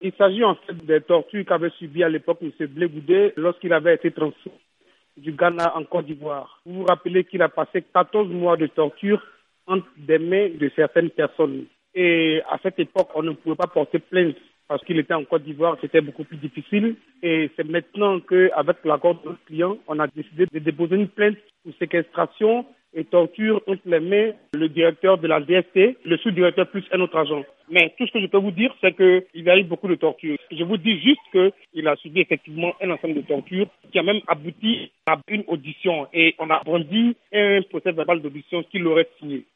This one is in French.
Il s'agit en fait des tortures qu'avait subi à l'époque M. Blé Goudé lorsqu'il avait été transféré du Ghana en Côte d'Ivoire. Vous vous rappelez qu'il a passé 14 mois de torture entre des mains de certaines personnes. Et à cette époque, on ne pouvait pas porter plainte parce qu'il était en Côte d'Ivoire, c'était beaucoup plus difficile. Et c'est maintenant qu'avec l'accord de notre client, on a décidé de déposer une plainte pour séquestration et torture entre les mains le directeur de la DST, le sous-directeur plus un autre agent. Mais tout ce que je peux vous dire, c'est qu'il y a eu beaucoup de tortures. Je vous dis juste qu'il a subi effectivement un ensemble de tortures qui a même abouti à une audition. Et on a brandi un procès verbal d'audition qu'il aurait signé.